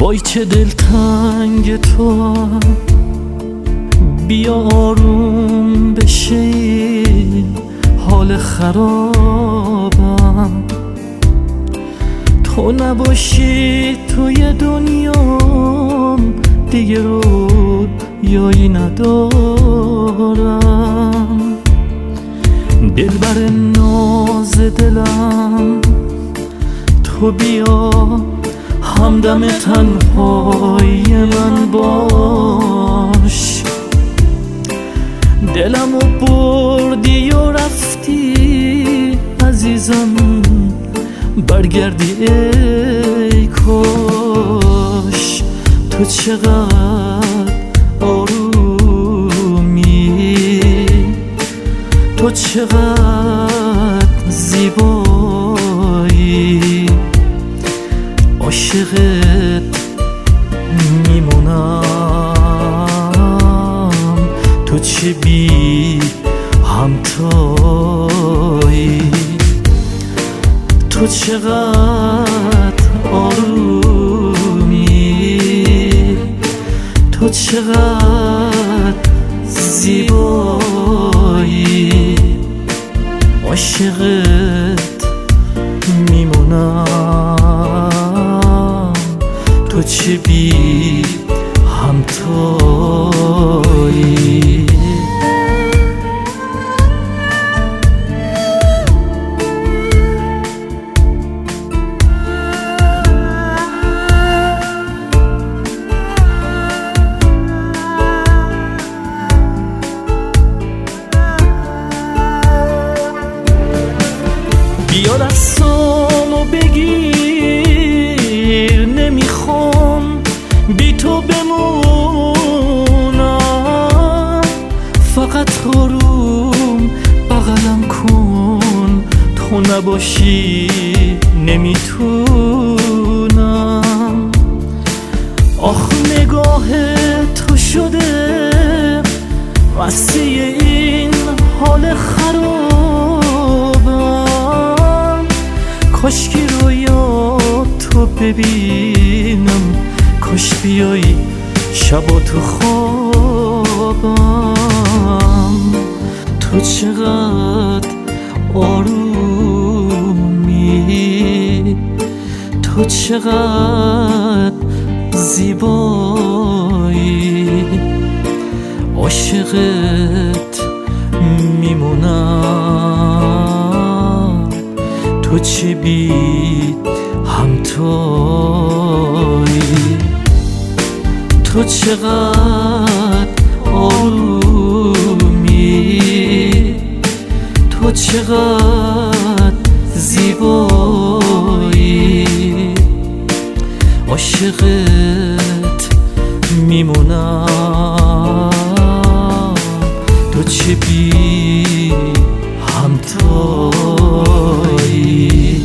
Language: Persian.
وای چه دلتنگ تو، بیا آروم بشه، حال خرابم. تو نباشی توی دنیام دیگه رویایی ندارم. دلبر ناز دلم تو بیا، همدم تنهای من باش. دلمو بردی و رفتی عزیزم، برگردی ای کاش. تو چقدر آرومی، تو چقدر زیبایی، عاشقت میمونم. تو چه بی همتایی، تو چقدر آرومی، تو چقدر زیبایی، عاشقت میمونم. تو چه بی همتایی. بیا دستامو بگیر، نمیخوام بی تو بمونم. فقط آروم بغلم کن، تو نباشی نمیتونم. آخ نگاه تو شده واسه این حال خرابم. کاشکی رویا تو ببینم، کاش بیایی شبا تو خوابم. تو چقدر آرومی، تو چقدر زیبایی، عاشقت میمونم. تو چه بی همتایی، تو چقدر آرومی، تو چقدر زیبایی، عاشقت میمونم. تو چه بی همتایی.